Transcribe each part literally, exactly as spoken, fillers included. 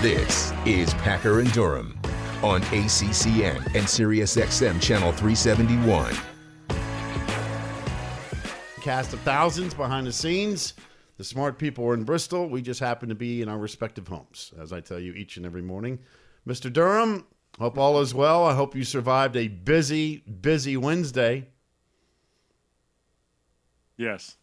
This is Packer and Durham on A C C N and Sirius X M Channel three seventy-one. Cast of thousands behind the scenes. The smart people are in Bristol. We just happen to be in our respective homes, as I tell you each and every morning. Mister Durham, hope all is well. I hope you survived a busy, busy Wednesday. Yes.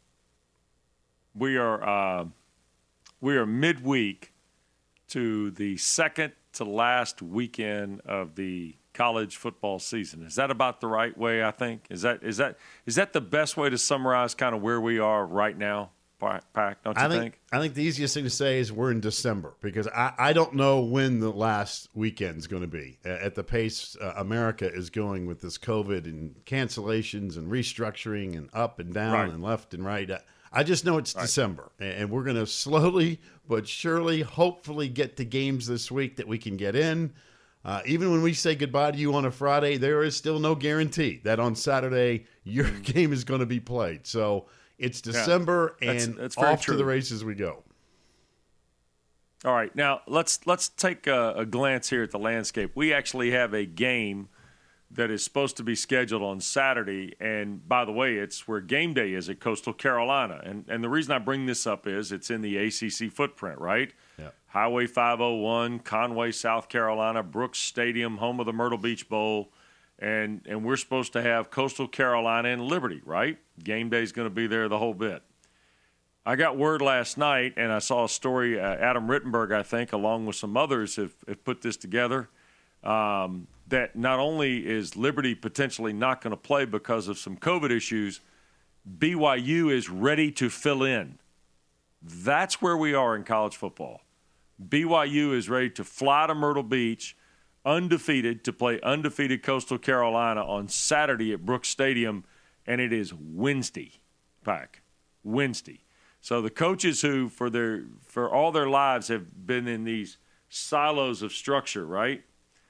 We are uh, we are midweek to the second to last weekend of the college football season. Is that about the right way, I think? Is that is that is that the best way to summarize kind of where we are right now, Pack, don't you I think, think? I think the easiest thing to say is we're in December, because I, I don't know when the last weekend's going to be. At the pace uh, America is going with this COVID and cancellations and restructuring and up and down Right. and left and right. I just know it's Right. December, and we're going to slowly but surely, hopefully, get to games this week that we can get in. Uh, even when we say goodbye to you on a Friday, there is still no guarantee that on Saturday your Mm. game is going to be played. So it's December, Yeah, that's- and that's very off true. to the races we go. All right, now let's let's take a, a glance here at the landscape. We actually have a game that is supposed to be scheduled on Saturday, and by the way, it's where game day is at Coastal Carolina. And and the reason I bring this up is it's in the A C C footprint, right? Yeah. Highway five oh one, Conway, South Carolina, Brooks Stadium, home of the Myrtle Beach Bowl, and and we're supposed to have Coastal Carolina and Liberty, right? Game day is going to be there the whole bit. I got word last night, and I saw a story. Uh, Adam Rittenberg, I think, along with some others, have, have put this together. Um, that not only is Liberty potentially not going to play because of some COVID issues, B Y U is ready to fill in. That's where we are in college football. B Y U is ready to fly to Myrtle Beach, undefeated, to play undefeated Coastal Carolina on Saturday at Brooks Stadium, and it is Wednesday, Pack, Wednesday. So the coaches who, for their for all their lives, have been in these silos of structure, right?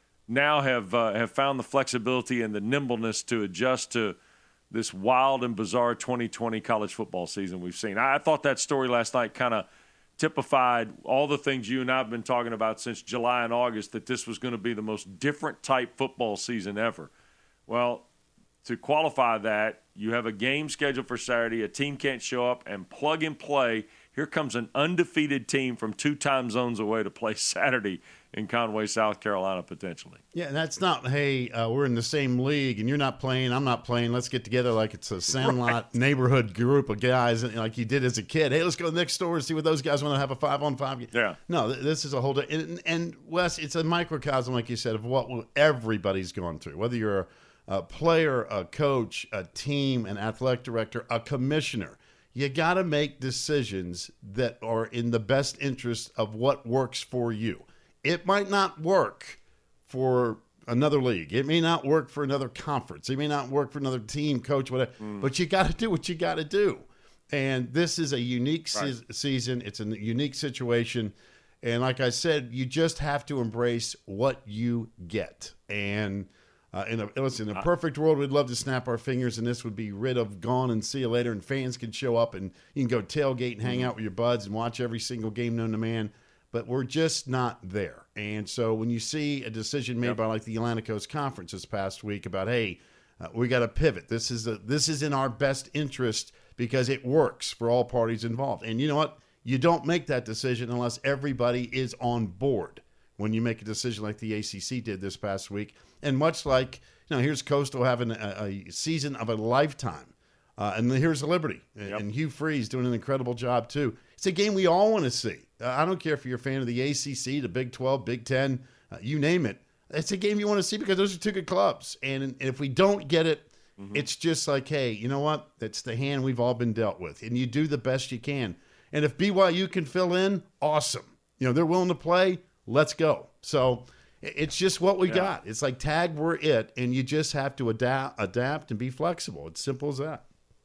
Now have uh, have found the flexibility and the nimbleness to adjust to this wild and bizarre twenty twenty college football season we've seen. I, I thought that story last night kind of typified all the things you and I have been talking about since July and August, that this was going to be the most different type football season ever. Well, to qualify that, you have a game scheduled for Saturday, a team can't show up, and plug and play. Here comes an undefeated team from two time zones away to play Saturday in Conway, South Carolina, potentially. Yeah, and that's not, hey, uh, we're in the same league, and you're not playing, I'm not playing, let's get together like it's a Sandlot Right. neighborhood group of guys like you did as a kid. Hey, let's go next door and see what those guys want to have a five-on-five game. Yeah. No, th- this is a whole – and, and, Wes, it's a microcosm, like you said, of what everybody's gone through, whether you're a, a player, a coach, a team, an athletic director, a commissioner. You got to make decisions that are in the best interest of what works for you. It might not work for another league. It may not work for another conference. It may not work for another team, coach, whatever. Mm. But you got to do what you got to do. And this is a unique right. se- season. It's a unique situation. And like I said, you just have to embrace what you get. And uh, in a, listen, in a perfect world, we'd love to snap our fingers and this would be rid of, gone, and see you later. And fans can show up and you can go tailgate and hang out with your buds and watch every single game known to man. But we're just not there. And so when you see a decision made yep. by like the Atlantic Coast Conference this past week about, hey, uh, we got to pivot. This is a, this is in our best interest because it works for all parties involved. And you know what? You don't make that decision unless everybody is on board when you make a decision like the A C C did this past week. And much like, you know, here's Coastal having a, a season of a lifetime. Uh, and here's Liberty. Yep. And Hugh Freeze doing an incredible job, too. It's a game we all want to see. Uh, I don't care if you're a fan of the A C C, the Big twelve, Big ten, uh, you name it. It's a game you want to see because those are two good clubs. And, and if we don't get it, mm-hmm. it's just like, hey, you know what? That's the hand we've all been dealt with. And you do the best you can. And if B Y U can fill in, awesome. You know, they're willing to play, let's go. So it's just what we yeah. got. It's like tag, we're it. And you just have to adapt, adapt and be flexible. It's simple as that.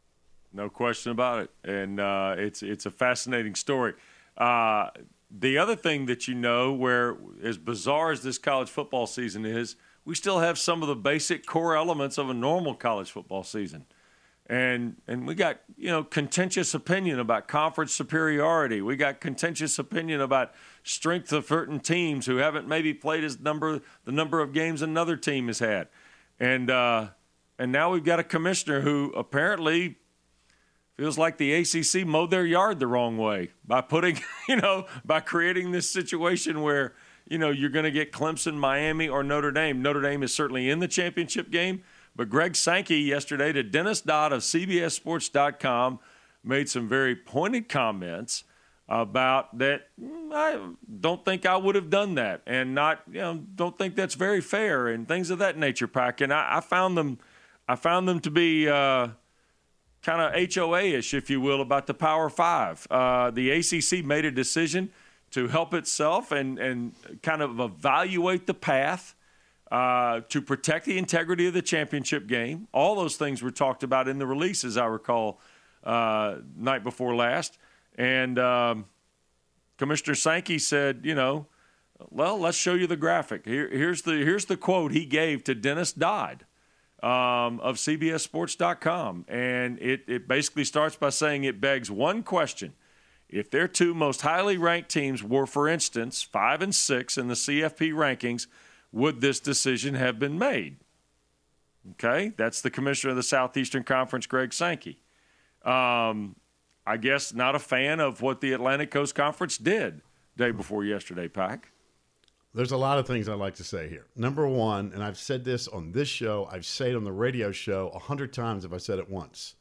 No question about it. And uh, it's it's a fascinating story. Uh, the other thing that you know, where as bizarre as this college football season is, we still have some of the basic core elements of a normal college football season. And and we got, you know, contentious opinion about conference superiority. We got contentious opinion about strength of certain teams who haven't maybe played as number the number of games another team has had. And uh, and now we've got a commissioner who apparently feels like the A C C mowed their yard the wrong way by putting, you know, by creating this situation where, you know, you're going to get Clemson, Miami, or Notre Dame. Notre Dame is certainly in the championship game. But Greg Sankey yesterday to Dennis Dodd of C B S Sports dot com made some very pointed comments about that. I don't think I would have done that, and not, you know, don't think that's very fair, and things of that nature, Pack. And I, I found them, I found them to be uh, kind of H O A-ish, if you will, about the Power Five. Uh, the A C C made a decision to help itself and and kind of evaluate the path. Uh, to protect the integrity of the championship game. All those things were talked about in the release, as I recall, uh, night before last. And um, Commissioner Sankey said, you know, well, let's show you the graphic. Here, here's the here's the quote he gave to Dennis Dodd um, of C B S Sports dot com. And it, it basically starts by saying it begs one question. If their two most highly ranked teams were, for instance, five and six in the C F P rankings, would this decision have been made? Okay, that's the commissioner of the Southeastern Conference, Greg Sankey. Um, I guess not a fan of what the Atlantic Coast Conference did day before yesterday, Pack. There's a lot of things I'd like to say here. Number one, and I've said this on this show, I've said it on the radio show a hundred times if I said it once.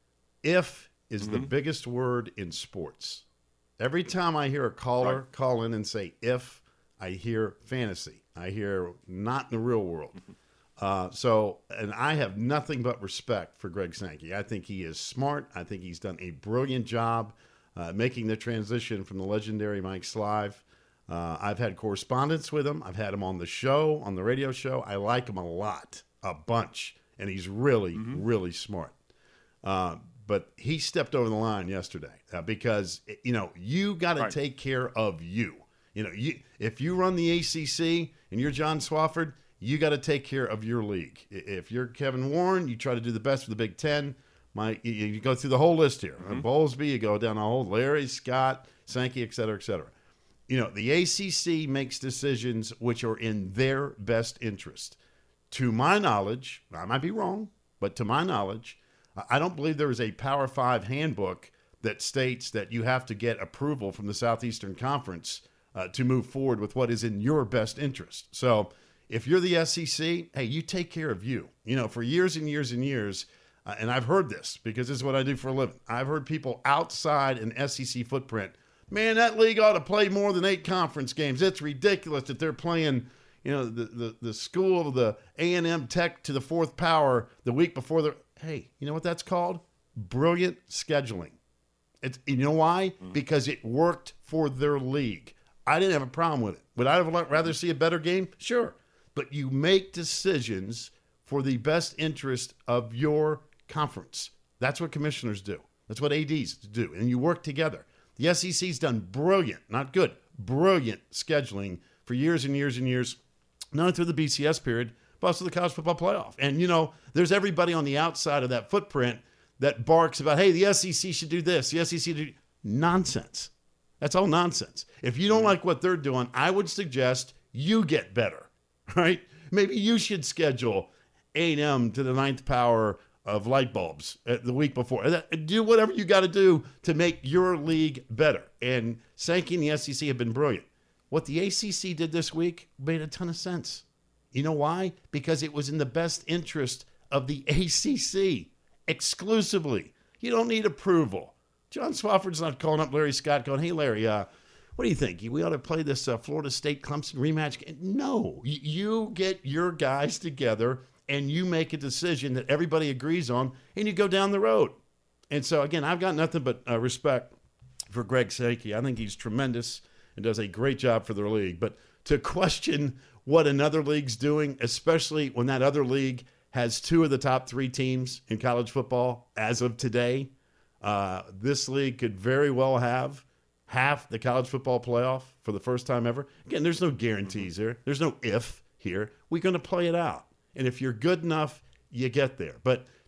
If is mm-hmm. the biggest word in sports. Every time I hear a caller right. call in and say if, I hear fantasy. I hear not in the real world. Uh, so, and I have nothing but respect for Greg Sankey. I think he is smart. I think he's done a brilliant job uh, making the transition from the legendary Mike Slive. Uh, I've had correspondence with him. I've had him on the show, on the radio show. I like him a lot, a bunch, and he's really, mm-hmm. really smart. Uh, but he stepped over the line yesterday uh, because, you know, you got to right. take care of you. You know, you, if you run the A C C and you're John Swofford, you got to take care of your league. If you're Kevin Warren, you try to do the best for the Big Ten. My, you, you go through the whole list here. Mm-hmm. Bowlesby, you go down the whole, Larry, Scott, Sankey, et cetera, et cetera. You know, the A C C makes decisions which are in their best interest. To my knowledge, I might be wrong, but to my knowledge, I don't believe there is a Power Five handbook that states that you have to get approval from the Southeastern Conference Uh, to move forward with what is in your best interest. So if you're the S E C, hey, you take care of you. You know, for years and years and years, uh, and I've heard this because this is what I do for a living. I've heard people outside an S E C footprint, man, that league ought to play more than eight conference games. It's ridiculous that they're playing, you know, the, the, the school of the A and M Tech to the fourth power the week before the – hey, you know what that's called? Brilliant scheduling. It's, you know why? Mm-hmm. Because it worked for their league. I didn't have a problem with it. Would I have rather see a better game? Sure. But you make decisions for the best interest of your conference. That's what commissioners do. That's what A Ds do. And you work together. The S E C's done brilliant, not good, brilliant scheduling for years and years and years, not only through the B C S period, but also the college football playoff. And, you know, there's everybody on the outside of that footprint that barks about, hey, the S E C should do this. The S E C should do nonsense. That's all nonsense. If you don't like what they're doing, I would suggest you get better, right? Maybe you should schedule A and M to the ninth power of light bulbs the week before. Do whatever you got to do to make your league better. And Sankey and the S E C have been brilliant. What the A C C did this week made a ton of sense. You know why? Because it was in the best interest of the A C C exclusively. You don't need approval. John Swofford's not calling up Larry Scott going, hey, Larry, uh, what do you think? We ought to play this uh, Florida State-Clemson rematch? No. You get your guys together and you make a decision that everybody agrees on and you go down the road. And so, again, I've got nothing but uh, respect for Greg Sankey. I think he's tremendous and does a great job for their league. But to question what another league's doing, especially when that other league has two of the top three teams in college football as of today, Uh, this league could very well have half the college football playoff for the first time ever. Again, there's no guarantees here. There's no if here. We're going to play it out. And if you're good enough, you get there. But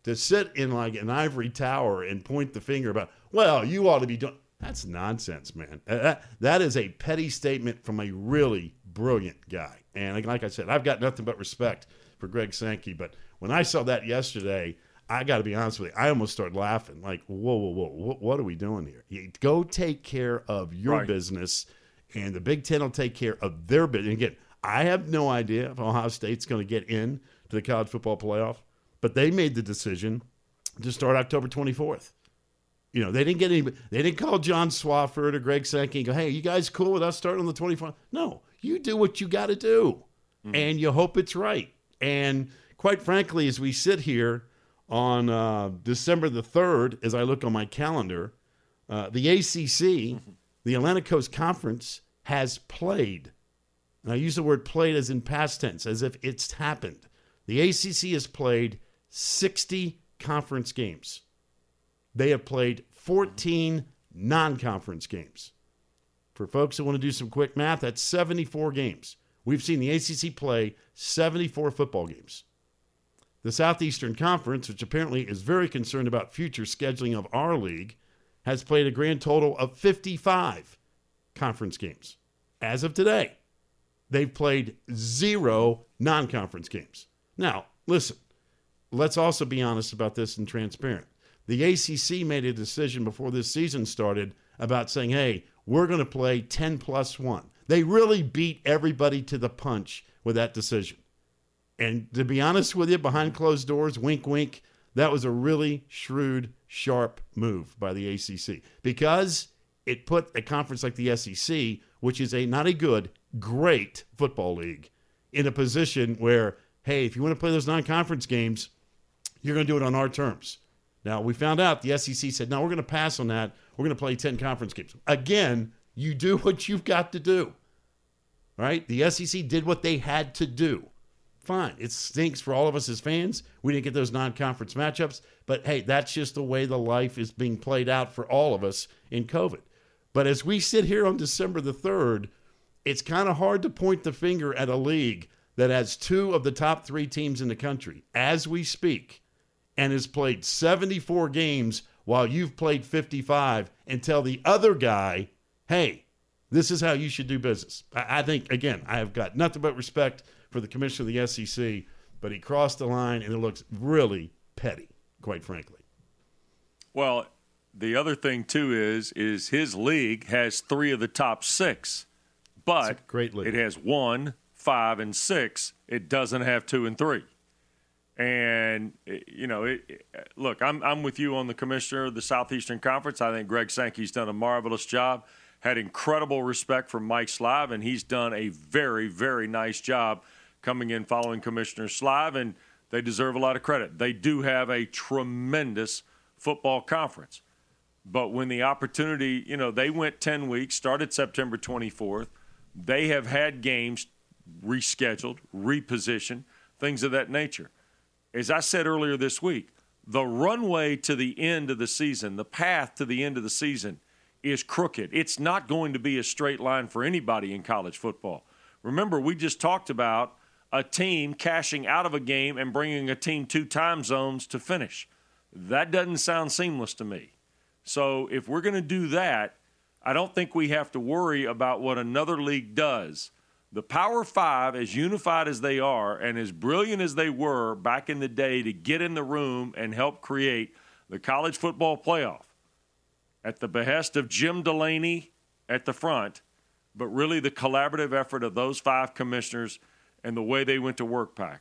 to sit in like an ivory tower and point the finger about, well, you ought to be doing. That's nonsense, man. That, that is a petty statement from a really brilliant guy. And like I said, I've got nothing but respect for Greg Sankey. But when I saw that yesterday, I got to be honest with you, I almost started laughing. Like, whoa, whoa, whoa, what are we doing here? You go take care of your right. business, and the Big Ten will take care of their business. And again, I have no idea if Ohio State's going to get in to the college football playoff, but they made the decision to start October twenty-fourth. You know, they didn't get any. They didn't call John Swafford or Greg Sankey and go, "Hey, are you guys cool with us starting on the twenty-fourth?" No, you do what you got to do, mm-hmm. and you hope it's right. And quite frankly, as we sit here on uh, December the third, as I look on my calendar, uh, the A C C, mm-hmm. the Atlantic Coast Conference, has played. And I use the word played as in past tense, as if it's happened. The A C C has played sixty conference games. They have played fourteen non-conference games. For folks that want to do some quick math, that's seventy-four games. We've seen the A C C play seventy-four football games. The Southeastern Conference, which apparently is very concerned about future scheduling of our league, has played a grand total of fifty-five conference games. As of today, they've played zero non-conference games. Now, listen, let's also be honest about this and transparent. The A C C made a decision before this season started about saying, hey, we're going to play ten plus one. They really beat everybody to the punch with that decision. And to be honest with you, behind closed doors, wink, wink, that was a really shrewd, sharp move by the A C C because it put a conference like the S E C, which is a not a good, great football league, in a position where, hey, if you want to play those non-conference games, you're going to do it on our terms. Now, we found out the S E C said, no, we're going to pass on that. We're going to play ten conference games. Again, you do what you've got to do. Right? The S E C did what they had to do. Fine. It stinks for all of us as fans. We didn't get those non-conference matchups. But, hey, that's just the way the life is being played out for all of us in COVID. But as we sit here on December the third, it's kind of hard to point the finger at a league that has two of the top three teams in the country as we speak and has played seventy-four games while you've played fifty-five and tell the other guy, hey, this is how you should do business. I, I think, again, I have got nothing but respect for the commissioner of the S E C, but he crossed the line and it looks really petty, quite frankly. Well, the other thing, too, is is his league has three of the top six, but great league. It has one, five, and six. It doesn't have two and three. And, you know, it, it, look, I'm I'm with you on the commissioner of the Southeastern Conference. I think Greg Sankey's done a marvelous job, had incredible respect for Mike Slive, and he's done a very, very nice job coming in following Commissioner Slive, and they deserve a lot of credit. They do have a tremendous football conference. But when the opportunity, you know, they went ten weeks, started September twenty-fourth. They have had games rescheduled, repositioned, things of that nature. As I said earlier this week, the runway to the end of the season, the path to the end of the season is crooked. It's not going to be a straight line for anybody in college football. Remember, we just talked about a team cashing out of a game and bringing a team two time zones to finish. That doesn't sound seamless to me. So if we're going to do that, I don't think we have to worry about what another league does. The Power Five, as unified as they are and as brilliant as they were back in the day to get in the room and help create the college football playoff at the behest of Jim Delaney at the front, but really the collaborative effort of those five commissioners and the way they went to work pack.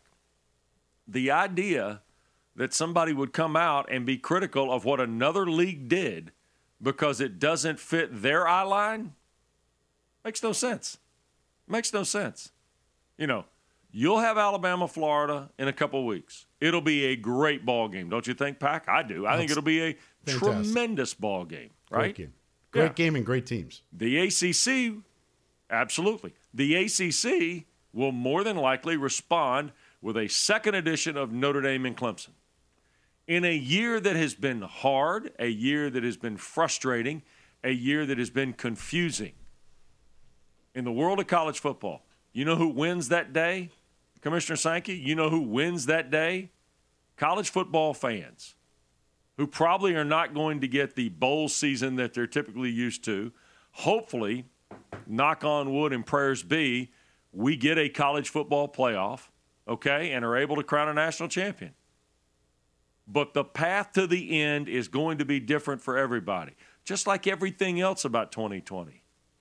The idea that somebody would come out and be critical of what another league did because it doesn't fit their eye line makes no sense. Makes no sense. You know, you'll have Alabama, Florida in a couple of weeks. It'll be a great ball game, don't you think, Pack? I do. I That's think it'll be a fantastic. Tremendous ball game, right? Great game. Great yeah. game and great teams. The A C C, absolutely. The A C C will more than likely respond with a second edition of Notre Dame and Clemson. In a year that has been hard, a year that has been frustrating, a year that has been confusing. In the world of college football, you know who wins that day, Commissioner Sankey? You know who wins that day? college football fans who probably are not going to get the bowl season that they're typically used to, hopefully, knock on wood and prayers be, we get a college football playoff, okay, and are able to crown a national champion. But the path to the end is going to be different for everybody, just like everything else about twenty twenty.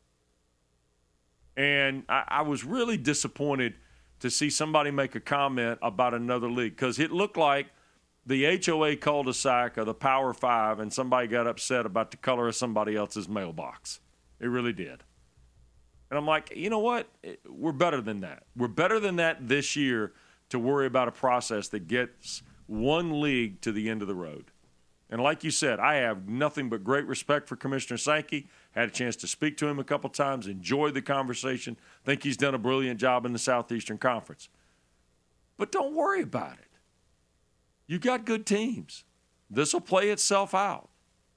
And I, I was really disappointed to see somebody make a comment about another league, because it looked like the H O A cul-de-sac of the Power Five, and somebody got upset about the color of somebody else's mailbox. It really did. And I'm like, you know what? We're better than that. We're better than that this year to worry about a process that gets one league to the end of the road. And like you said, I have nothing but great respect for Commissioner Sankey. Had a chance to speak to him a couple times, enjoyed the conversation. Think he's done a brilliant job in the Southeastern Conference. But don't worry about it. You got good teams. This will play itself out.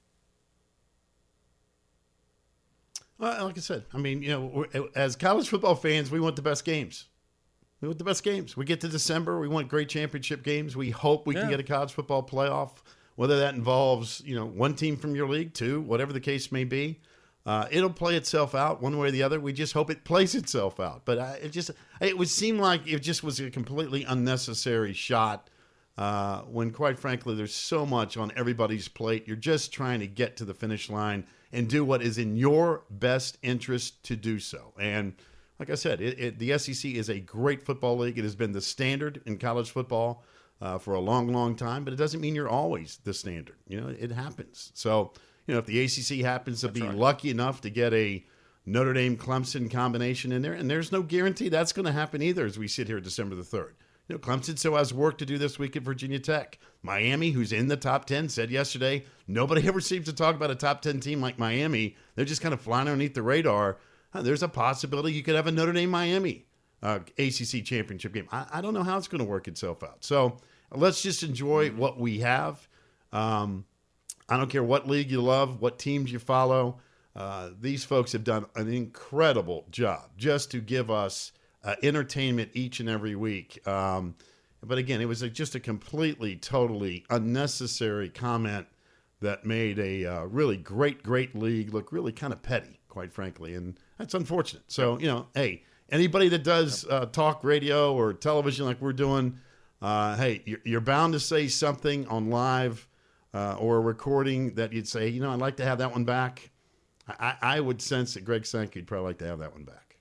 Well, like I said, I mean, you know, we're, as college football fans, we want the best games. We want the best games. We get to December, we want great championship games. We hope we yeah. can get a college football playoff, whether that involves, you know, one team from your league, two, whatever the case may be. Uh, it'll play itself out one way or the other. We just hope it plays itself out. But I, it just, it would seem like it just was a completely unnecessary shot uh, when, quite frankly, there's so much on everybody's plate. You're just trying to get to the finish line and do what is in your best interest to do so. And like I said, it, it, the S E C is a great football league. It has been the standard in college football uh, for a long, long time, but it doesn't mean you're always the standard. You know, it happens. So, you know, if the A C C happens to That's be right. lucky enough to get a Notre Dame-Clemson combination in there, and there's no guarantee that's going to happen either as we sit here December the third. You know, Clemson still has work to do this week at Virginia Tech. Miami, who's in the top ten, said yesterday, nobody ever seems to talk about a top ten team like Miami. They're just kind of flying underneath the radar. Uh, there's a possibility you could have a Notre Dame-Miami uh, A C C championship game. I, I don't know how it's going to work itself out. So let's just enjoy what we have. Um, I don't care what league you love, what teams you follow. Uh, these folks have done an incredible job just to give us uh, entertainment each and every week. Um, but again, it was a, just a completely, totally unnecessary comment that made a uh, really great, great league look really kind of petty, quite frankly. And that's unfortunate. So, you know, hey, anybody that does uh, talk radio or television like we're doing, uh, hey, you're, you're bound to say something on live uh, or a recording that you'd say, you know, I'd like to have that one back. I, I would sense that Greg Sankey would probably like to have that one back.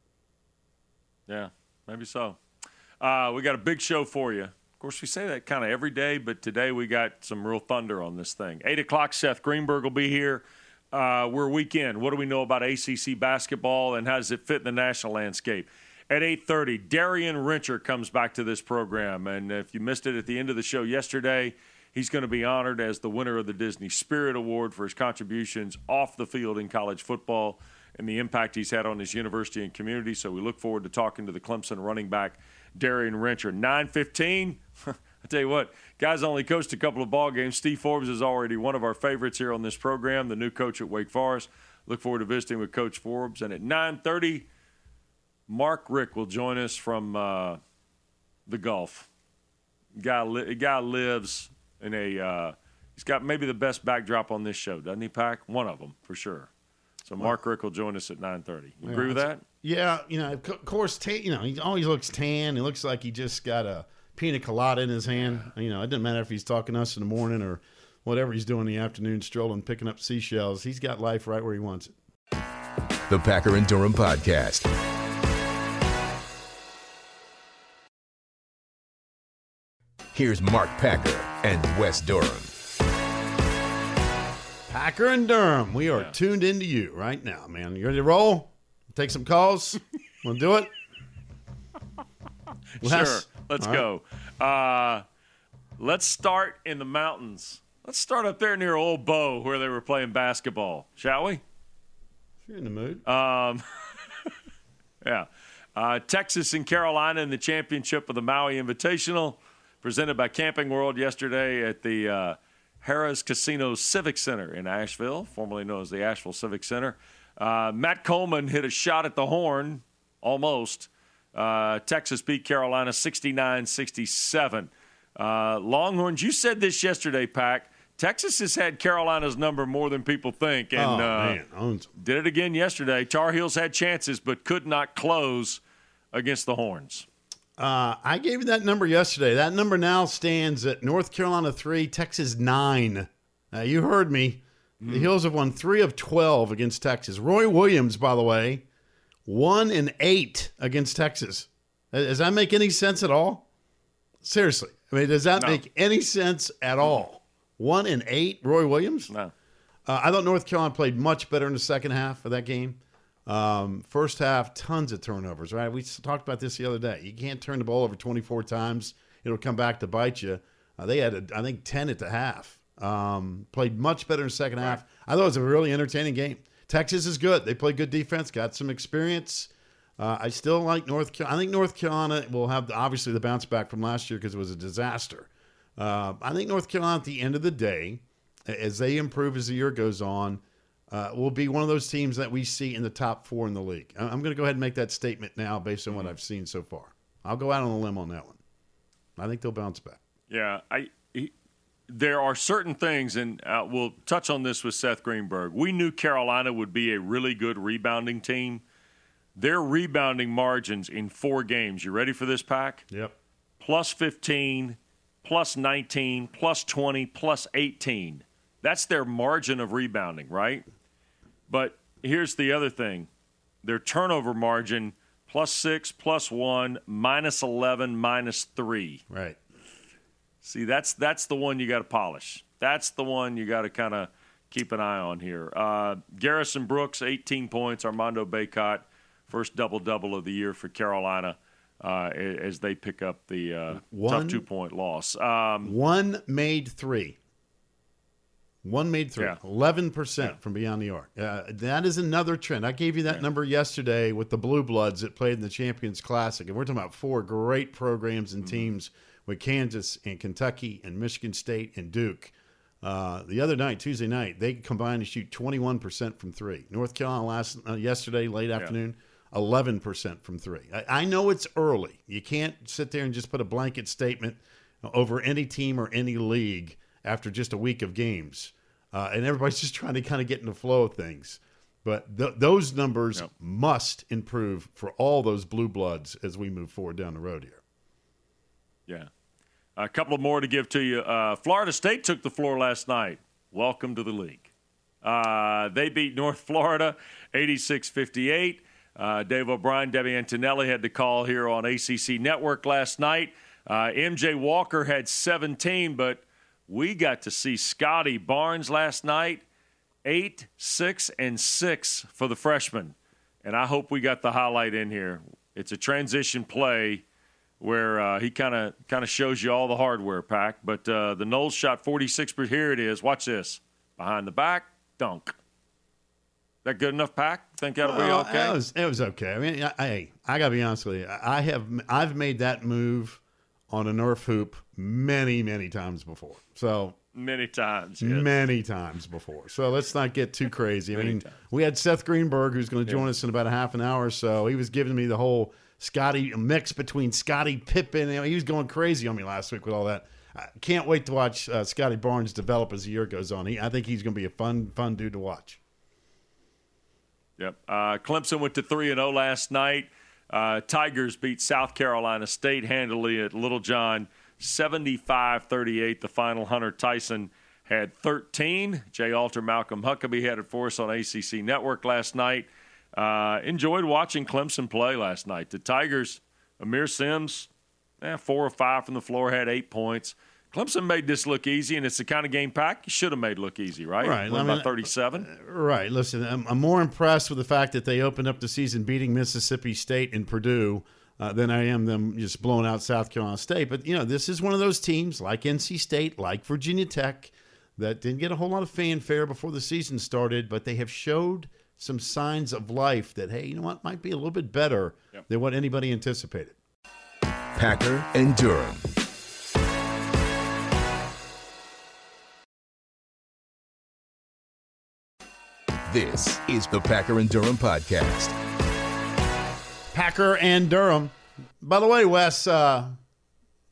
Yeah, maybe so. Uh, we got a big show for you. Of course, we say that kind of every day, but today we got some real thunder on this thing. eight o'clock, Seth Greenberg will be here. Uh, we're weekend. What do we know about A C C basketball, and how does it fit in the national landscape? At eight thirty, Darian Rencher comes back to this program. And if you missed it at the end of the show yesterday, he's going to be honored as the winner of the Disney Spirit Award for his contributions off the field in college football and the impact he's had on his university and community. So we look forward to talking to the Clemson running back, Darian Rencher. nine fifteen, I tell you what, guys only coached a couple of ball games. Steve Forbes is already one of our favorites here on this program, the new coach at Wake Forest. Look forward to visiting with Coach Forbes. And at nine thirty, Mark Rick will join us from uh, the Gulf. Guy, li- guy lives in a uh, – he's got maybe the best backdrop on this show, doesn't he, Pack? One of them, for sure. So Mark Rick will join us at nine thirty. You agree with that? Yeah, you know, of course, tan, you know, he always looks tan. He looks like he just got a pina colada in his hand. You know, it doesn't matter if he's talking to us in the morning or whatever he's doing in the afternoon, strolling, picking up seashells. He's got life right where he wants it. The Packer and Durham Podcast. Here's Mark Packer and Wes Durham. Packer and Durham, we are yeah. tuned into you right now, man. You ready to roll? Take some calls? Want to do it? Sure. Let's All go. Right. Uh, let's start in the mountains. Let's start up there near Old Bo where they were playing basketball, shall we? If you're in the mood. Um, yeah. Uh, Texas and Carolina in the championship of the Maui Invitational, presented by Camping World yesterday at the uh, Harrah's Casino Civic Center in Asheville, formerly known as the Asheville Civic Center. Uh, Matt Coleman hit a shot at the horn, almost. Uh, Texas beat Carolina sixty-nine sixty-seven. Uh, Longhorns, you said this yesterday, Pack. Texas has had Carolina's number more than people think, and oh, uh, man. Owns them. did it again yesterday. Tar Heels had chances but could not close against the Horns. Uh, I gave you that number yesterday. That number now stands at North Carolina three, Texas nine. Uh, you heard me. The Heels have won three of twelve against Texas. Roy Williams, by the way, one and eight against Texas. Does that make any sense at all? Seriously. I mean, does that No. make any sense at all? One and eight, Roy Williams? No. Uh, I thought North Carolina played much better in the second half of that game. Um, first half, tons of turnovers, right? We talked about this the other day. You can't turn the ball over twenty-four times. It'll come back to bite you. Uh, they had, a, I think, ten at the half. Um, played much better in the second Right. half. I thought it was a really entertaining game. Texas is good. They play good defense, got some experience. Uh, I still like North Carolina. I think North Carolina will have, the, obviously, the bounce back from last year because it was a disaster. Uh, I think North Carolina, at the end of the day, as they improve as the year goes on, uh, will be one of those teams that we see in the top four in the league. I'm going to go ahead and make that statement now based on what I've seen so far. I'll go out on a limb on that one. I think they'll bounce back. Yeah, I. He, there are certain things, and uh, we'll touch on this with Seth Greenberg. We knew Carolina would be a really good rebounding team. Their rebounding margins in four games, you ready for this, Pack? Yep. Plus fifteen, plus nineteen, plus twenty, plus eighteen. That's their margin of rebounding, right? But here's the other thing. Their turnover margin, plus six, plus one, minus eleven, minus three. Right. See, that's that's the one you got to polish. That's the one you got to kind of keep an eye on here. Uh, Garrison Brooks, eighteen points. Armando Bacot, first double-double of the year for Carolina uh, as they pick up the uh, One- tough two-point loss. Um, One made three. One made three. Yeah. eleven percent Yeah. from beyond New York. Uh, that is another trend. I gave you that number yesterday with the Blue Bloods that played in the Champions Classic. And we're talking about four great programs and teams with Kansas and Kentucky and Michigan State and Duke. Uh, the other night, Tuesday night, they combined to shoot twenty-one percent from three. North Carolina last uh, yesterday, late afternoon, eleven percent from three. I, I know it's early. You can't sit there and just put a blanket statement over any team or any league after just a week of games. Uh, and everybody's just trying to kind of get in the flow of things. But th- those numbers Yep. must improve for all those Blue Bloods as we move forward down the road here. Yeah. A couple of more to give to you. Uh, Florida State took the floor last night. Welcome to the league. Uh, they beat North Florida eighty-six fifty-eight. Uh, Dave O'Brien, Debbie Antonelli had the call here on A C C Network last night. Uh, M J Walker had seventeen, but we got to see Scotty Barnes last night. Eight, six, and six for the freshman. And I hope we got the highlight in here. It's a transition play where uh, he kind of kind of shows you all the hardware, Pack. But uh, the Noles shot forty-six percent. Here it is. Watch this. Behind the back, dunk. That good enough, Pack? Think that'll be Well, okay? It was, it was okay. I mean, I, I, I got to be honest with you. I have I've made that move on a Nerf hoop many, many times before. So Many times. Yes. many times before. So let's not get too crazy. I Many mean, times. we had Seth Greenberg, who's going to join us in about a half an hour or so. He was giving me the whole Scotty mix between Scotty Pippen. You know, he was going crazy on me last week with all that. I can't wait to watch uh, Scotty Barnes develop as the year goes on. He, I think he's going to be a fun, fun dude to watch. Yep. Uh, Clemson went to three and oh last night. Uh, Tigers beat South Carolina State handily at Little John, seventy-five thirty-eight. The final. Hunter Tyson had thirteen. Jay Alter, Malcolm Huckabee had it for us on A C C Network last night. Uh, enjoyed watching Clemson play last night. The Tigers, Amir Sims, eh, four or five from the floor, had eight points. Clemson made this look easy, and it's the kind of game, Pack, you should have made look easy, right? Right. Won I by mean, thirty-seven. Right. Listen, I'm, I'm more impressed with the fact that they opened up the season beating Mississippi State and Purdue uh, than I am them just blowing out South Carolina State. But, you know, this is one of those teams like N C State, like Virginia Tech, that didn't get a whole lot of fanfare before the season started, but they have showed some signs of life that, hey, you know what, might be a little bit better Yep. than what anybody anticipated. Packer and Durham. This is the Packer and Durham podcast. Packer and Durham. By the way, Wes, uh,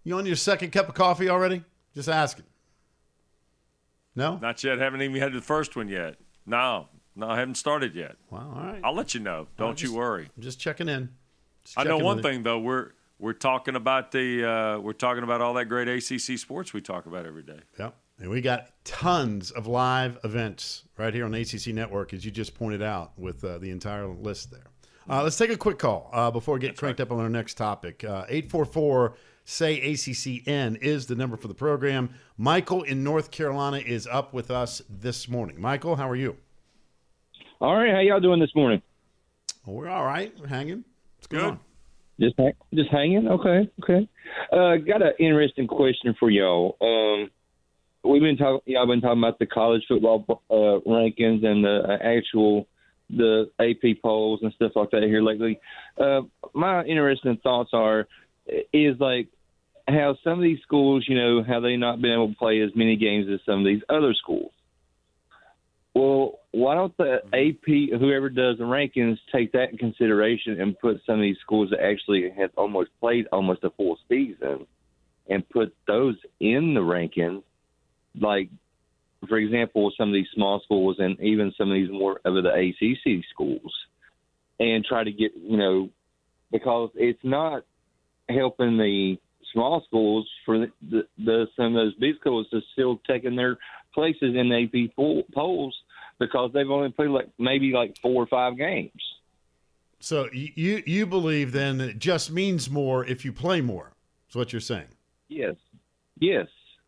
You on your second cup of coffee already? Just asking. No? Not yet. Haven't even had the first one yet. No. No, I haven't started yet. Well, all right. I'll let you know. Don't just, you worry. I'm just checking in. Just I know checking one thing though. We're we're talking about the uh, we're talking about all that great A C C sports we talk about every day. Yep. And we got tons of live events right here on A C C Network, as you just pointed out, with uh, the entire list there. Uh, let's take a quick call uh, before we get That's cranked right. up on our next topic. Uh, eight four four, S A Y, A C C N is the number for the program. Michael in North Carolina is up with us this morning. Michael, how are you? All right, how y'all doing this morning? Well, we're all right. We're hanging. What's going Good. on? Just hang, just hanging. Okay, okay. Uh, got an interesting question for y'all. Um, we've been talking. Y'all been talking about the college football uh, rankings and the uh, actual the A P polls and stuff like that here lately. Uh, my interesting thoughts are is like how some of these schools, you know, how they not been able to play as many games as some of these other schools. Well, why don't the A P, whoever does the rankings, take that in consideration and put some of these schools that actually have almost played almost a full season and put those in the rankings? Like, for example, some of these small schools and even some of these more of the A C C schools, and try to get, you know, because it's not helping the small schools for the, the, the some of those big schools to still taking their places in the A P polls because they've only played like maybe like four or five games. So you you believe then that it just means more if you play more. Is what you're saying? Yes. Yes.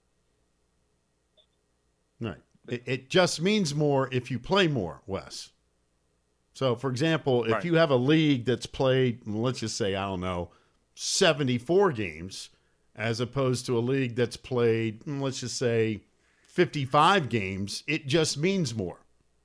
Right. It, it just means more if you play more, Wes. So, for example, if right. you have a league that's played, let's just say, I don't know, seventy-four games, as opposed to a league that's played, let's just say, fifty-five games, it just means more.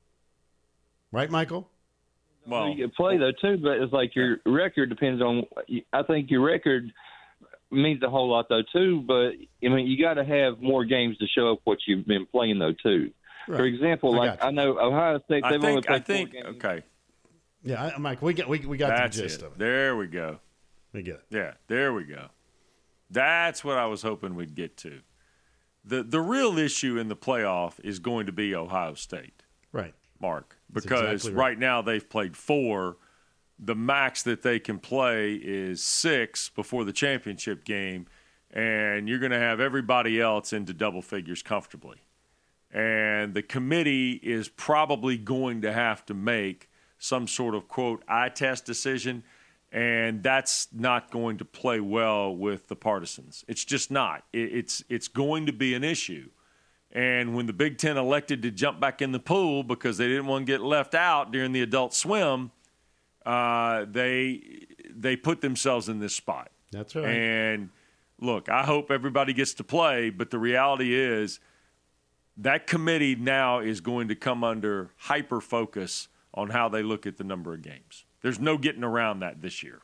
Right, Michael? Well, you can play, though, too, but it's like your record depends on – I think your record means a whole lot, though, too, but, I mean, you got to have more games to show up what you've been playing, though, too. Right. For example, I like I know Ohio State, they've I think, only played I think, four games. Okay. Yeah, I, Mike, we got we, we got That's the gist it. of it. There we go. We get it. Yeah, there we go. That's what I was hoping we'd get to. The the real issue in the playoff is going to be Ohio State. Right. Mark. That's Because exactly right. right now they've played four. The max that they can play is six before the championship game, and you're going to have everybody else into double figures comfortably. And the committee is probably going to have to make some sort of, quote, eye test decision, and that's not going to play well with the partisans. It's just not. It, it's it's going to be an issue. And when the Big Ten elected to jump back in the pool because they didn't want to get left out during the Adult Swim, uh, they they put themselves in this spot. That's right. And, look, I hope everybody gets to play, but the reality is that committee now is going to come under hyper-focus on how they look at the number of games. There's no getting around that this year.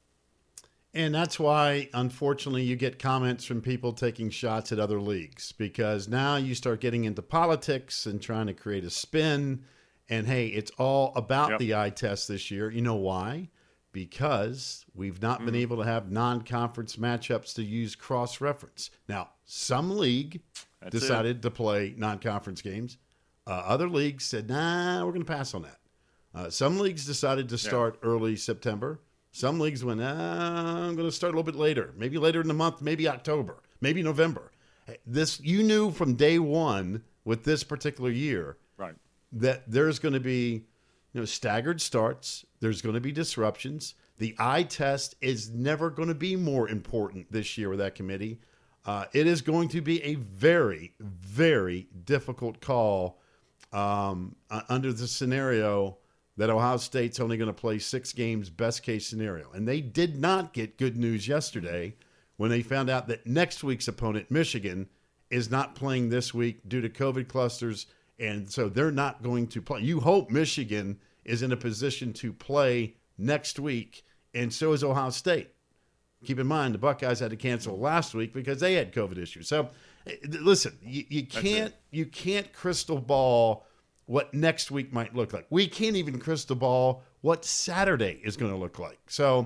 And that's why, unfortunately, you get comments from people taking shots at other leagues, because now you start getting into politics and trying to create a spin. And, hey, it's all about yep. the eye test this year. You know why? Because we've not mm. been able to have non-conference matchups to use cross-reference. Now, some league that's decided it. to play non-conference games. Uh, other leagues said, nah, we're going to pass on that. Uh, some leagues decided to start yeah. early September. Some leagues went, ah, I'm going to start a little bit later, maybe later in the month, maybe October, maybe November. This you knew from day one with this particular year right. that there's going to be you know, staggered starts. There's going to be disruptions. The eye test is never going to be more important this year with that committee. Uh, it is going to be a very, very difficult call um, uh, under the scenario that Ohio State's only going to play six games, best case scenario. And they did not get good news yesterday when they found out that next week's opponent, Michigan, is not playing this week due to COVID clusters, and so they're not going to play. You hope Michigan is in a position to play next week, and so is Ohio State. Keep in mind, the Buckeyes had to cancel last week because they had COVID issues. So, listen, you, you can't you can't crystal ball what next week might look like. We can't even crystal ball what Saturday is going to look like. So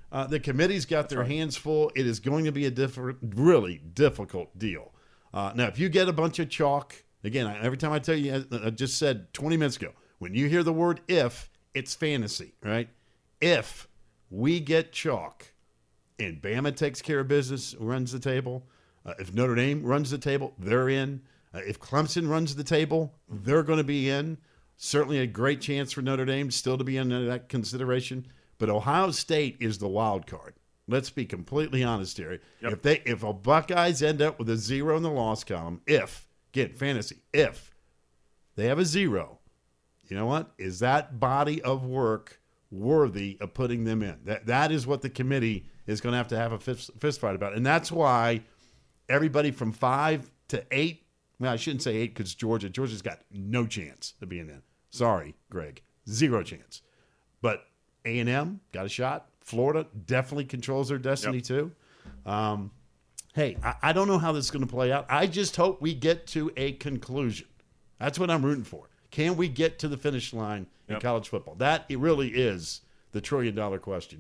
Uh, the committee's got That's their right. hands full. It is going to be a diff- really difficult deal. Uh, now, if you get a bunch of chalk, again, I, every time I tell you, I just said twenty minutes ago, when you hear the word if, it's fantasy, right? If we get chalk and Bama takes care of business, runs the table, uh, if Notre Dame runs the table, they're in. Uh, if Clemson runs the table, they're going to be in. Certainly a great chance for Notre Dame still to be in that consideration. But Ohio State is the wild card. Let's be completely honest here. Yep. If they, if a Buckeyes end up with a zero in the loss column, if, again, fantasy, if they have a zero, you know what? Is that body of work worthy of putting them in? That That is what the committee is going to have to have a fist, fist fight about. And that's why everybody from five to eight, well, I shouldn't say eight because Georgia, Georgia's got no chance of being in. Sorry, Greg. Zero chance. But A and M got a shot. Florida definitely controls their destiny, yep. too. Um, hey, I, I don't know how this is going to play out. I just hope we get to a conclusion. That's what I'm rooting for. Can we get to the finish line yep. in college football? That it really is the trillion-dollar question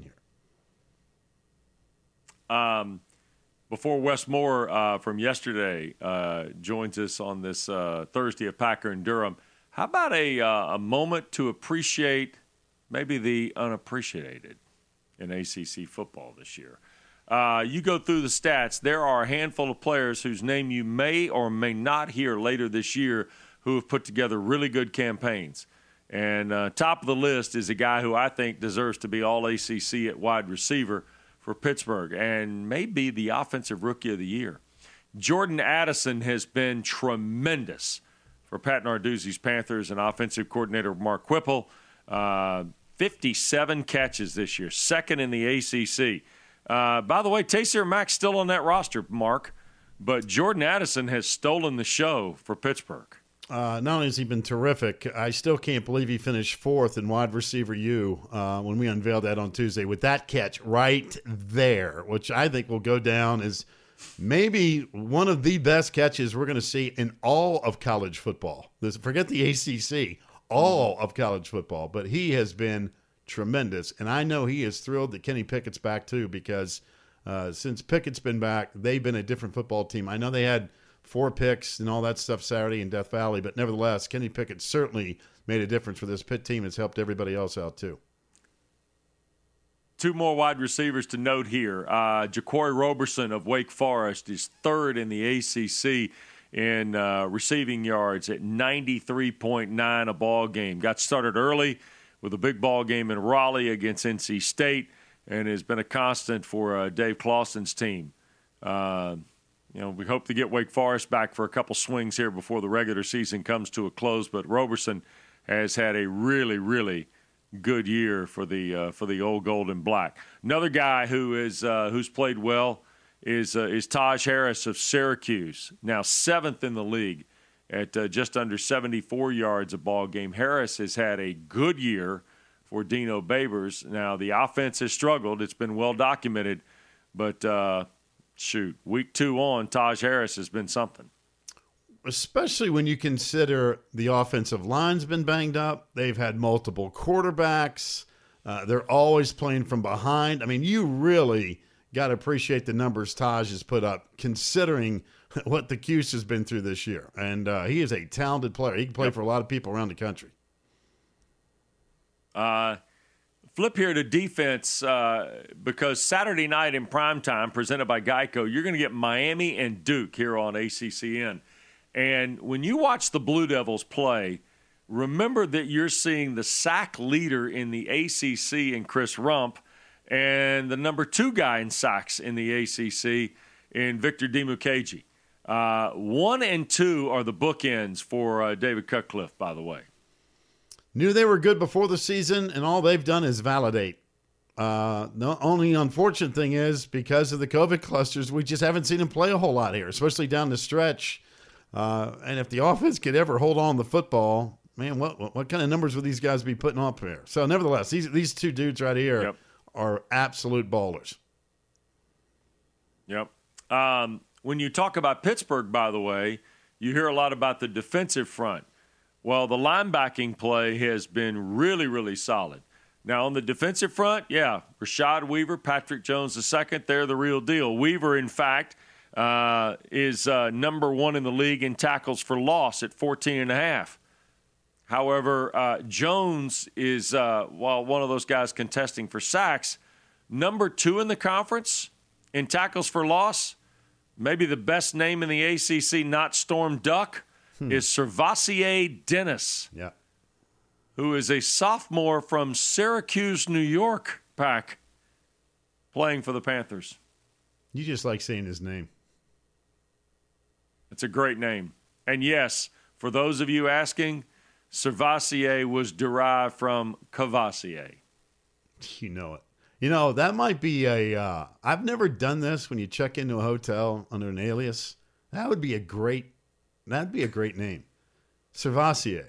here. Um, before Wes Moore uh, from yesterday uh, joins us on this uh, Thursday at Packer and Durham, how about a, uh, a moment to appreciate maybe the unappreciated in A C C football this year? Uh, you go through the stats. There are a handful of players whose name you may or may not hear later this year who have put together really good campaigns. And uh, top of the list is a guy who I think deserves to be all A C C at wide receiver for Pittsburgh and maybe the offensive rookie of the year. Jordan Addison has been tremendous for Pat Narduzzi's Panthers and offensive coordinator Mark Whipple. Uh, fifty-seven catches this year, second in the A C C. Uh, by the way, Taysir Mack's still on that roster, Mark, but Jordan Addison has stolen the show for Pittsburgh. Uh, not only has he been terrific, I still can't believe he finished fourth in wide receiver U uh, when we unveiled that on Tuesday with that catch right there, which I think will go down as maybe one of the best catches we're going to see in all of college football. This, forget the A C C, all of college football. But he has been tremendous, and I know he is thrilled that Kenny Pickett's back too because uh, since Pickett's been back, they've been a different football team. I know they had four picks and all that stuff Saturday in Death Valley, but nevertheless, Kenny Pickett certainly made a difference for this Pitt team. Has helped everybody else out too. Two more wide receivers to note here. Uh, Jaquari Roberson of Wake Forest is third in the A C C in uh, receiving yards at ninety-three point nine a ball game. Got started early with a big ball game in Raleigh against N C State and has been a constant for uh, Dave Clawson's team. Uh, You know, we hope to get Wake Forest back for a couple swings here before the regular season comes to a close. But Roberson has had a really, really good year for the uh, for the old Gold and Black. Another guy who is uh, who's played well is uh, is Taj Harris of Syracuse, now seventh in the league at uh, just under seventy-four yards a ball game. Harris has had a good year for Dino Babers. Now the offense has struggled; it's been well documented, but. Uh, Shoot, week two on, Taj Harris has been something. Especially when you consider the offensive line's been banged up. They've had multiple quarterbacks. Uh, they're always playing from behind. I mean, you really got to appreciate the numbers Taj has put up, considering what the Cuse has been through this year. And uh, he is a talented player. He can play yep. for a lot of people around the country. Uh Flip here to defense uh, because Saturday night in primetime, presented by Geico, you're going to get Miami and Duke here on A C C N. And when you watch the Blue Devils play, remember that you're seeing the sack leader in the A C C in Chris Rump and the number two guy in sacks in the A C C in Victor Dimukeji. Uh, one and two are the bookends for uh, David Cutcliffe, by the way. Knew they were good before the season, and all they've done is validate. Uh, the only unfortunate thing is, because of the COVID clusters, we just haven't seen them play a whole lot here, especially down the stretch. Uh, and if the offense could ever hold on the football, man, what, what what kind of numbers would these guys be putting up here? So, nevertheless, these these two dudes right here yep. are absolute ballers. Yep. Um, when you talk about Pittsburgh, by the way, you hear a lot about the defensive front. Well, the linebacking play has been really, really solid. Now, on the defensive front, yeah, Rashad Weaver, Patrick Jones the second, they're the real deal. Weaver, in fact, uh, is uh, number one in the league in tackles for loss at fourteen and a half. However, uh, Jones is, uh, while one of those guys contesting for sacks, number two in the conference in tackles for loss. Maybe the best name in the A C C, not Storm Duck, hmm. is SirVocea Dennis. Yeah. Who is a sophomore from Syracuse, New York, Pack, playing for the Panthers. You just like saying his name. It's a great name. And yes, for those of you asking, SirVocea was derived from Cavassier. You know it. You know, that might be a uh, – I've never done this when you check into a hotel under an alias. That would be a great – that would be a great name. SirVocea.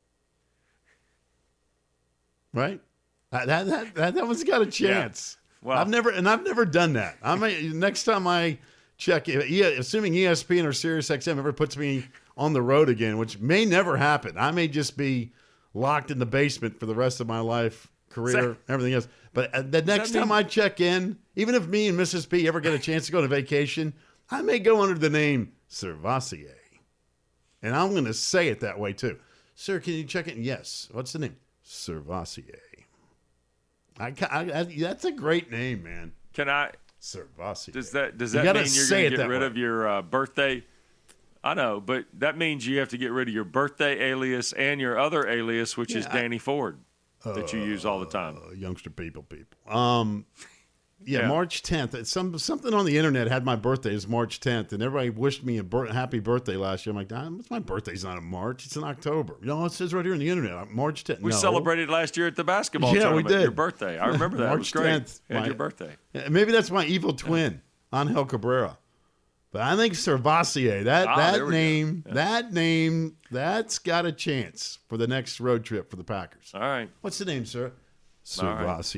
Right? That that that, that one's got a chance. Yeah. Well, I've never and I've never done that. I may next time I check, assuming E S P N or SiriusXM ever puts me on the road again, which may never happen. I may just be locked in the basement for the rest of my life, career, that, everything else. But the next time mean, I check in, even if me and Missus P ever get a chance to go on a vacation, I may go under the name SirVocea, and I'm going to say it that way too. Sir, can you check in? Yes. What's the name? SirVocea. I, I, I, that's a great name, man. Can I? SirVocea. Does that does that you mean you're going to get rid way. of your uh, birthday? I know, but that means you have to get rid of your birthday alias and your other alias, which yeah, is Danny I, Ford, that you uh, use all the time. Youngster people, people. Um, yeah, yeah, March tenth. Some something on the internet had my birthday is March tenth, and everybody wished me a bir- happy birthday last year. I'm like, nah, my birthday's not in March; it's in October. You know, it says right here on the internet, March tenth. We no. celebrated last year at the basketball yeah, tournament. we did. Your birthday, I remember that. March it was great. tenth, and my, your birthday. Maybe that's my evil twin, yeah. Angel Cabrera. But I think SirVocea, that ah, that name, yeah. that name, that's got a chance for the next road trip for the Packers. All right. What's the name, sir? SirVocea.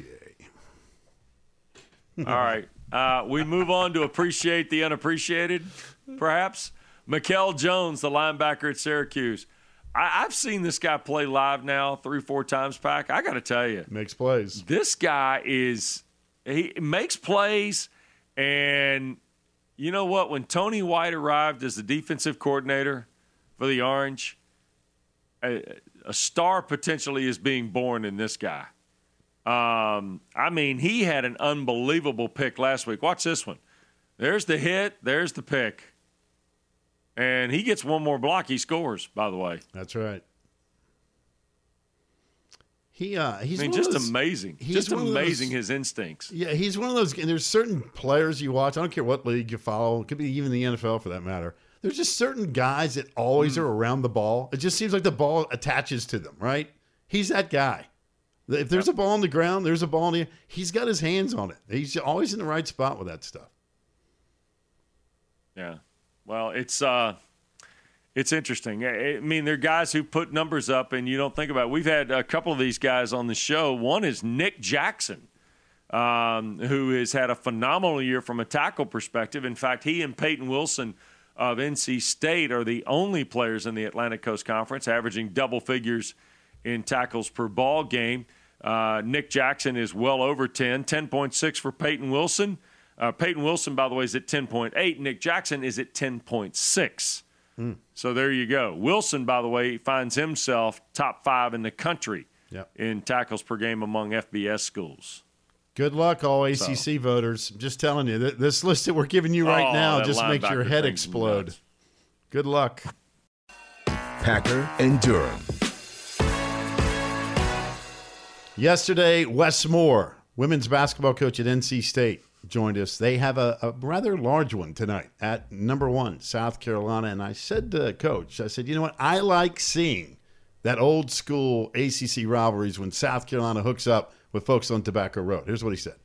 All right. Uh, we move on to appreciate the unappreciated, perhaps. Mikel Jones, the linebacker at Syracuse. I, I've seen this guy play live now three, four times, Pack. I got to tell you. Makes plays. This guy is – he makes plays, and you know what? When Tony White arrived as the defensive coordinator for the Orange, a, a star potentially is being born in this guy. Um, I mean, he had an unbelievable pick last week. Watch this one. There's the hit. There's the pick. And he gets one more block. He scores, by the way. That's right. He, uh, he's I mean, one just of those, amazing. Just amazing, those, his instincts. Yeah, he's one of those. And there's certain players you watch. I don't care what league you follow. It could be even the N F L for that matter. There's just certain guys that always mm. are around the ball. It just seems like the ball attaches to them, right? He's that guy. If there's a ball on the ground, there's a ball in the – he's got his hands on it. He's always in the right spot with that stuff. Yeah. Well, it's uh, it's interesting. I mean, there are guys who put numbers up and you don't think about it. We've had a couple of these guys on the show. One is Nick Jackson, um, who has had a phenomenal year from a tackle perspective. In fact, he and Peyton Wilson of N C State are the only players in the Atlantic Coast Conference averaging double figures in tackles per ball game. Uh, Nick Jackson is well over ten, ten point six for Peyton Wilson. Uh, Peyton Wilson, by the way, is at ten point eight. Nick Jackson is at ten point six. Mm. So there you go. Wilson, by the way, finds himself top five in the country yep. in tackles per game among F B S schools. Good luck, all A C C so. voters. I'm just telling you, this list that we're giving you right oh, now just makes your head explode. Nuts. Good luck. Packer and Durham. Yesterday, Wes Moore, women's basketball coach at N C State, joined us. They have a, a rather large one tonight at number one, South Carolina. And I said to Coach, I said, you know what? I like seeing that old school A C C rivalries when South Carolina hooks up with folks on Tobacco Road. Here's what he said.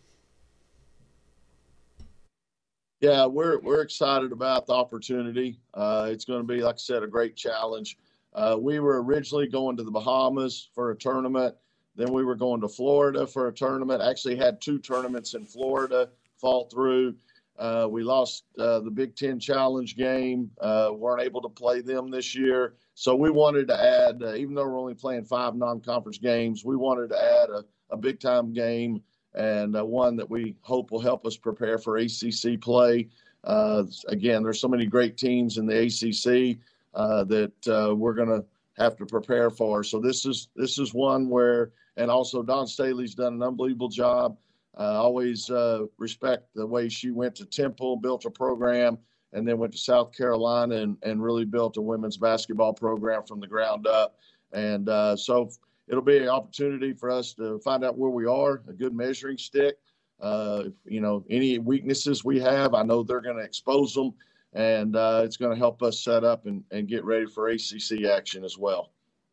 Yeah, we're we're excited about the opportunity. Uh, it's going to be, like I said, a great challenge. Uh, we were originally going to the Bahamas for a tournament. Then we were going to Florida for a tournament. Actually had two tournaments in Florida fall through. Uh, we lost uh, the Big Ten Challenge game. Uh, weren't able to play them this year. So we wanted to add, uh, even though we're only playing five non-conference games, we wanted to add a, a big-time game and uh, one that we hope will help us prepare for A C C play. Uh, again, there's so many great teams in the A C C uh, that uh, we're going to have to prepare for. So this is this is one where, and also Dawn Staley's done an unbelievable job. I uh, always uh, respect the way she went to Temple, built a program, and then went to South Carolina and, and really built a women's basketball program from the ground up. And uh, so it'll be an opportunity for us to find out where we are, a good measuring stick. Uh, if, you know, any weaknesses we have, I know they're going to expose them, and uh, it's going to help us set up and, and get ready for A C C action as well.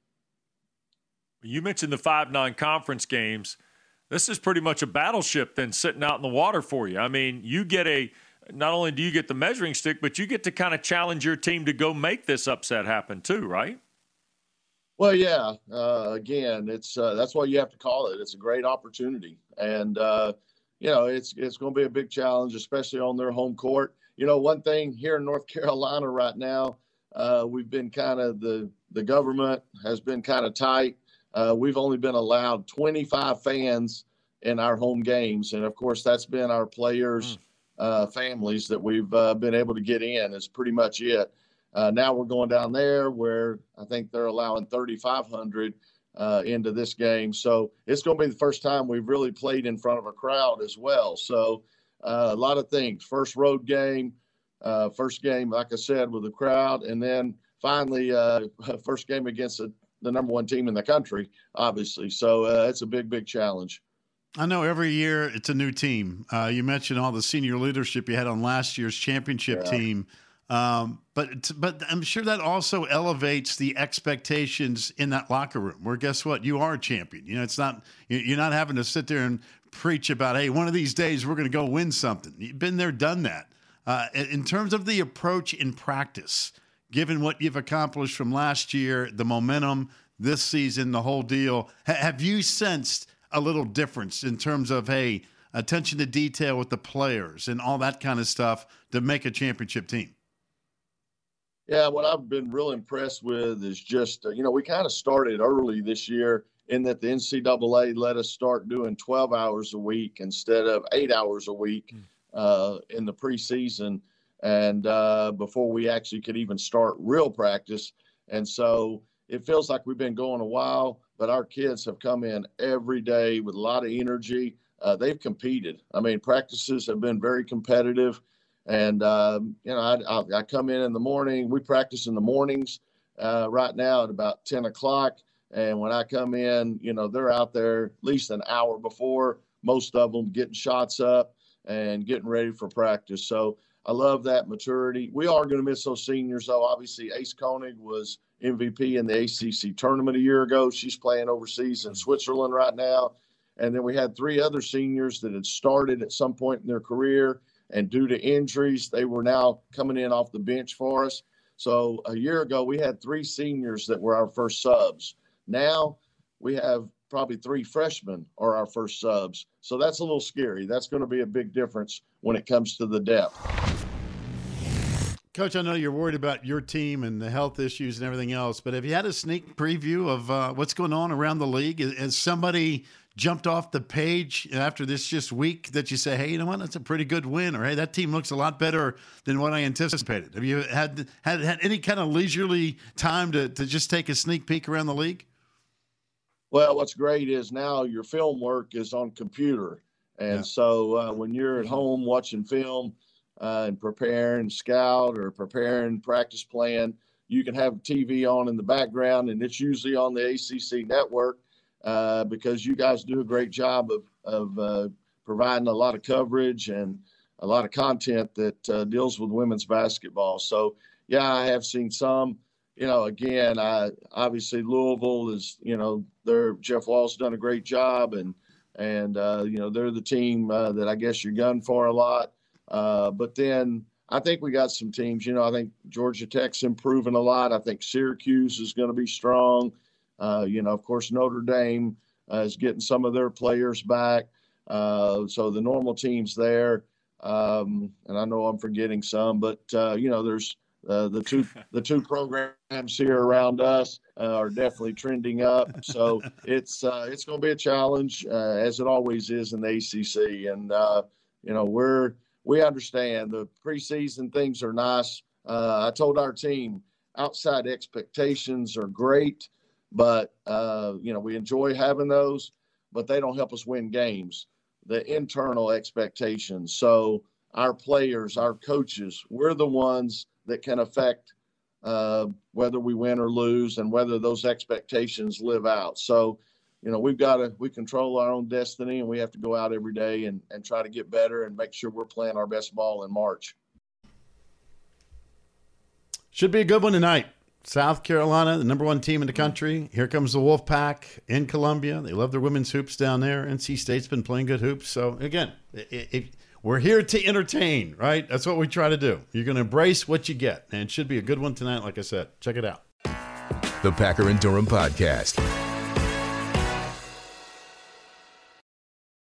You mentioned the five non-conference games. This is pretty much a battleship then sitting out in the water for you. I mean, you get a – not only do you get the measuring stick, but you get to kind of challenge your team to go make this upset happen too, right? Well, yeah. Uh, again, it's uh, that's why you have to call it. It's a great opportunity. And, uh, you know, it's it's going to be a big challenge, especially on their home court. You know, one thing here in North Carolina right now, uh, we've been kind of the, the government has been kind of tight. Uh, we've only been allowed twenty-five fans in our home games. And, of course, that's been our players' uh, families that we've uh, been able to get in is pretty much it. Uh, now we're going down there where I think they're allowing thirty-five hundred uh, into this game. So it's going to be the first time we've really played in front of a crowd as well. So uh, a lot of things. First road game, uh, first game, like I said, with the crowd. And then finally, uh, first game against a the number one team in the country, obviously. So uh, it's a big, big challenge. I know every year it's a new team. Uh, you mentioned all the senior leadership you had on last year's championship yeah. team. Um, but but I'm sure that also elevates the expectations in that locker room where, guess what? You are a champion. You know, it's not, you're not having to sit there and preach about, hey, one of these days we're going to go win something. You've been there, done that. Uh, in terms of the approach in practice, given what you've accomplished from last year, the momentum this season, the whole deal, ha- have you sensed a little difference in terms of, hey, attention to detail with the players and all that kind of stuff to make a championship team? Yeah, what I've been real impressed with is just, uh, you know, we kind of started early this year in that the N C double A let us start doing twelve hours a week instead of eight hours a week uh, in the preseason. And uh, before we actually could even start real practice. And so it feels like we've been going a while, but our kids have come in every day with a lot of energy. Uh, they've competed. I mean, practices have been very competitive. And, um, you know, I, I, I come in in the morning. We practice in the mornings uh, right now at about ten o'clock. And when I come in, you know, they're out there at least an hour before, most of them getting shots up and getting ready for practice. So I love that maturity. We are going to miss those seniors, though. Obviously, Ace Koenig was M V P in the A C C tournament a year ago. She's playing overseas in Switzerland right now. And then we had three other seniors that had started at some point in their career, and due to injuries, they were now coming in off the bench for us. So a year ago, we had three seniors that were our first subs. Now we have probably three freshmen are our first subs. So that's a little scary. That's going to be a big difference when it comes to the depth. Coach, I know you're worried about your team and the health issues and everything else, but have you had a sneak preview of uh, what's going on around the league? Has somebody jumped off the page after this just week that you say, hey, you know what, that's a pretty good win, or hey, that team looks a lot better than what I anticipated? Have you had had, had any kind of leisurely time to, to just take a sneak peek around the league? Well, what's great is now your film work is on computer. And yeah. so uh, when you're at home watching film uh, and preparing scout or preparing practice plan, you can have T V on in the background, and it's usually on the A C C network uh, because you guys do a great job of, of uh, providing a lot of coverage and a lot of content that uh, deals with women's basketball. So, yeah, I have seen some. You know, again, I obviously Louisville is, you know, they're Jeff Wall's done a great job, and and uh, you know, they're the team uh, that I guess you're gunning for a lot. Uh, but then I think we got some teams. You know, I think Georgia Tech's improving a lot. I think Syracuse is going to be strong. Uh, you know, of course, Notre Dame uh, is getting some of their players back. Uh, so the normal teams there, um, and I know I'm forgetting some, but uh, you know, there's Uh, the two the two programs here around us uh, are definitely trending up. So it's uh, it's going to be a challenge, uh, as it always is in the A C C. And uh, you know, we're we understand the preseason things are nice. Uh, I told our team outside expectations are great, but uh, you know, we enjoy having those, but they don't help us win games. The internal expectations. So our players, our coaches, we're the ones that can affect uh, whether we win or lose and whether those expectations live out. So, you know, we've got to, we control our own destiny, and we have to go out every day and, and try to get better and make sure we're playing our best ball in March. Should be a good one tonight. South Carolina, the number one team in the country. Here comes the Wolfpack in Columbia. They love their women's hoops down there. N C State's been playing good hoops. So, again, it, it, we're here to entertain, right? That's what we try to do. You're going to embrace what you get. And it should be a good one tonight, like I said. Check it out. The Packer and Durham Podcast.